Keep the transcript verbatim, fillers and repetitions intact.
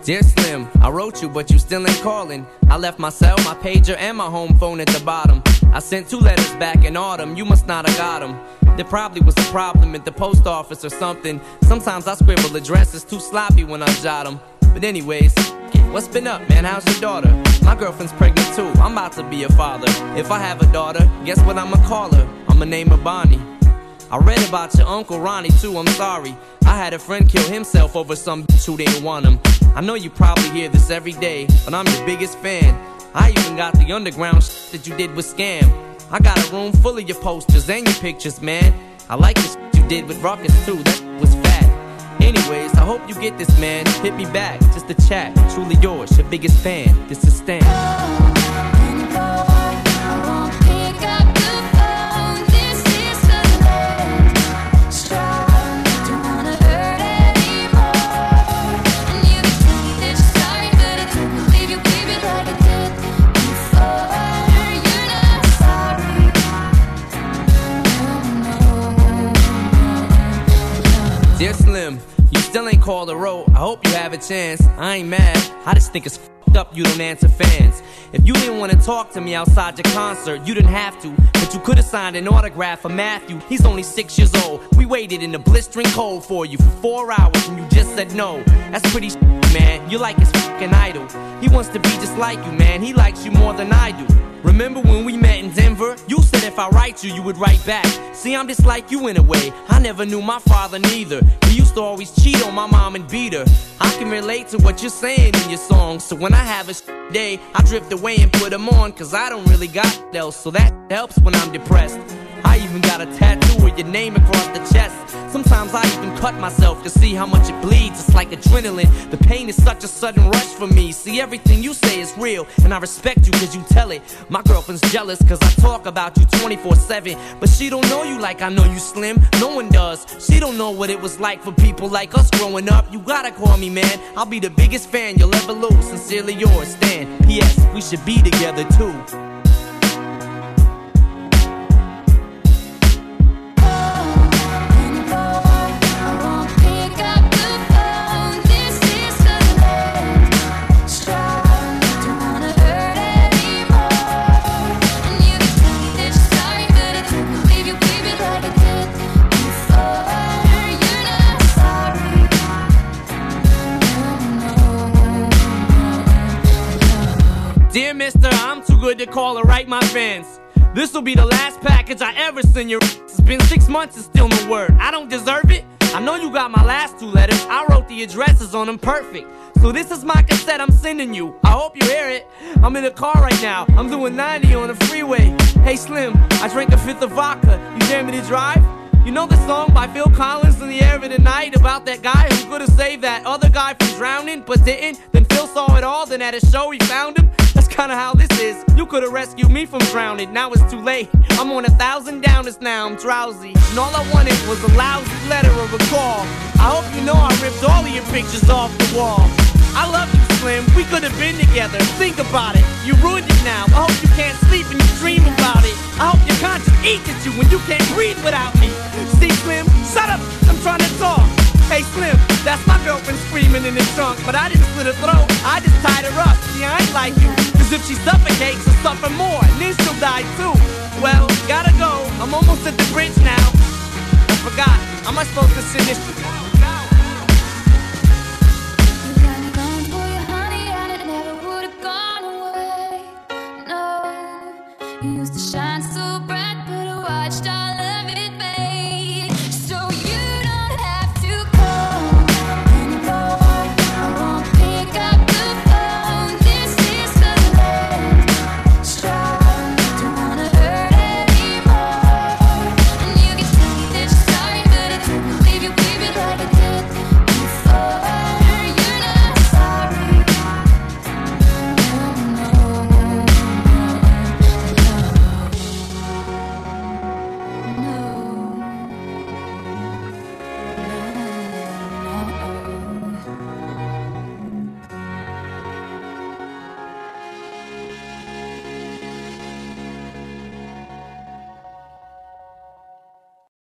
Dear Slim, I wrote you, but you still ain't calling. I left my cell, my pager, and my home phone at the bottom. I sent two letters back in autumn, you must not have got them. There probably was a problem at the post office or something. Sometimes I scribble addresses too sloppy when I jot them. But anyways, what's been up, man? How's your daughter? My girlfriend's pregnant too, I'm about to be a father. If I have a daughter, guess what I'ma call her? I'ma name her Bonnie. I read about your Uncle Ronnie too, I'm sorry. I had a friend kill himself over some bitch who didn't want him. I know you probably hear this every day, but I'm your biggest fan. I even got the underground shit that you did with Scam. I got a room full of your posters and your pictures, man. I like the shit you did with Ruckus too, that was fat. Anyways, I hope you get this, man. Hit me back, just a chat. Truly yours, your biggest fan. This is Stan. Dear Slim, you still ain't called or wrote. I hope you have a chance. I ain't mad, I just think it's f***ed up you don't answer fans. If you didn't want to talk to me outside your concert, you didn't have to, but you could've signed an autograph for Matthew. He's only six years old. We waited in the blistering cold for you for four hours and you just said no. That's pretty shit, man. You're like his f***ing idol. He wants to be just like you, man. He likes you more than I do. Remember when we met in Denver? You said if I write you, you would write back. See, I'm just like you in a way. I never knew my father neither. He used to always cheat on my mom and beat her. I can relate to what you're saying in your songs. So when I have a shit day, I drift away and put them on. Cause I don't really got else, so that helps when I'm depressed. I even got a tattoo with your name across the chest. Sometimes I even cut myself to see how much it bleeds. It's like adrenaline. The pain is such a sudden rush for me. See, everything you say is real, and I respect you cause you tell it. My girlfriend's jealous cause I talk about you twenty-four seven. But she don't know you like I know you, Slim. No one does. She don't know what it was like for people like us growing up. You gotta call me, man. I'll be the biggest fan you'll ever lose. Sincerely yours, Stan. P S. We should be together too. Dear mister, I'm too good to call or write my fans. This'll be the last package I ever send your. It's been six months and still no word. I don't deserve it. I know you got my last two letters. I wrote the addresses on them perfect. So this is my cassette I'm sending you. I hope you hear it. I'm in a car right now. I'm doing ninety on the freeway. Hey Slim, I drank a fifth of vodka. You dare me to drive? You know the song by Phil Collins, In the Air of the Night, about that guy who could've saved that other guy from drowning but didn't? Then Phil saw it all, then at a show he found him. That's kinda how this is. You could've rescued me from drowning, now it's too late. I'm on a thousand downers now, I'm drowsy. And all I wanted was a lousy letter or a call. I hope you know I ripped all of your pictures off the wall. I love you, Slim, we could've been together. Think about it, you ruined it now. I hope you can't sleep and you dream about it. I hope your conscience eats at you when you can't breathe without me. See, Slim, shut up, I'm trying to talk. Hey Slim, that's my girlfriend screaming in the trunk. But I didn't slit her throat, I just tied her up. See, I ain't like you, cause if she suffocates, she'll suffer more, and then she'll die too. Well, gotta go, I'm almost at the bridge now. I forgot, how am I supposed to send this? You used to shine.